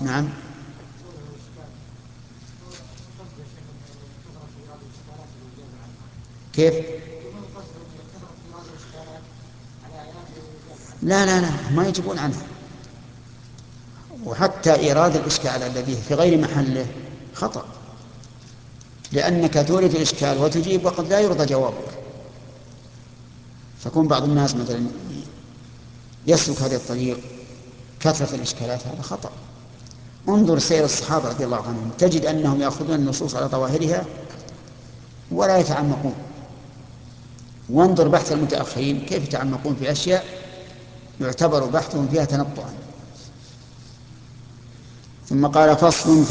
نعم. كيف؟ لا لا لا، ما يجيبون عنها. وحتى إيراد الإشكال الذي في غير محله خطأ، لأنك تورد الإشكال وتجيب وقد لا يرضى جوابك. فكون بعض الناس مثلا يسلك هذا الطريق كثرة الإشكالات، هذا خطأ. انظر سير الصحابة رضي الله عنهم، تجد أنهم يأخذون النصوص على ظواهرها ولا يتعمقون. وانظر بحث المتأخرين كيف يتعمقون في أشياء يعتبر بحثهم فيها تنطعا. ثم قال: فصل في